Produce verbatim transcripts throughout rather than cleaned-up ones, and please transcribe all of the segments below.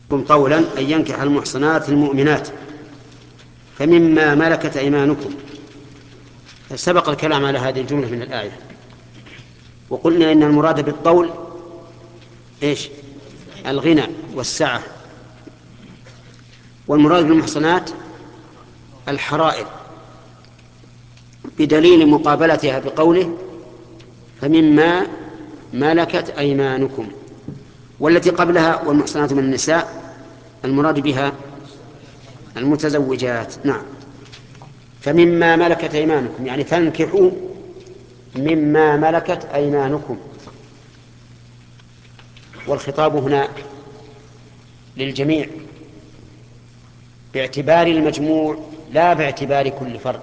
قولا أن ينكح المحصنات المؤمنات فمما ملكت أيمانكم. سبق الكلام على هذه الجملة من الآية، وقلنا إن المراد بالطول إيش؟ الغنى والسعة، والمراد بالمحصنات الحرائر، بدليل مقابلتها بقوله فمما ملكت أيمانكم. والتي قبلها والمحصنات من النساء المراد بها المتزوجات. نعم. فمما ملكت أيمانكم يعني فانكحوا مما ملكت أيمانكم، والخطاب هنا للجميع باعتبار المجموع لا باعتبار كل فرد،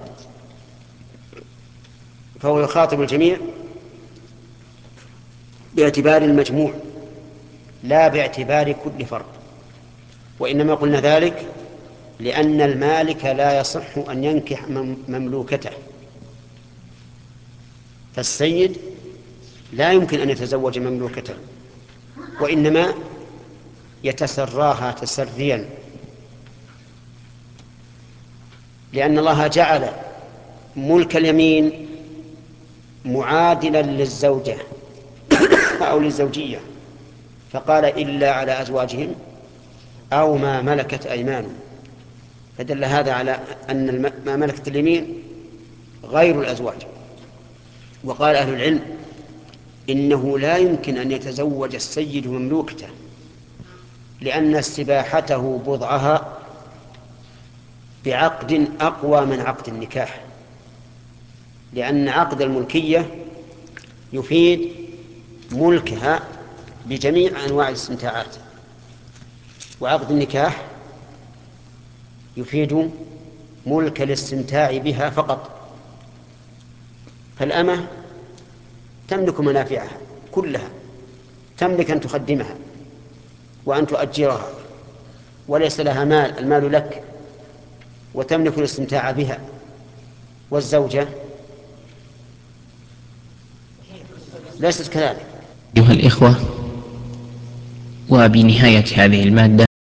فهو يخاطب الجميع باعتبار المجموع لا باعتبار كل فرد. وإنما قلنا ذلك لأن المالك لا يصح أن ينكح مملوكته، فالسيد لا يمكن أن يتزوج مملوكته، وإنما يتسراها تسريا، لأن الله جعل ملك اليمين معادلا للزوجة أو للزوجية، فقال إلا على أزواجهم أو ما ملكت أيمانهم، فدل هذا على أن ما ملكت اليمين غير الأزواج. وقال أهل العلم إنه لا يمكن أن يتزوج السيد مملوكته، لأن استباحته بضعها بعقد أقوى من عقد النكاح، لأن عقد الملكية يفيد ملكها بجميع أنواع الاستمتاعات، وعقد النكاح يفيد ملك الاستمتاع بها فقط. فالأمة تملك منافعها كلها، تملك أن تخدمها وأن تؤجرها وليس لها مال، المال لك، وتملك الاستمتاع بها. والزوجة ليست كذلك. أيها الإخوة، وبنهاية هذه المادة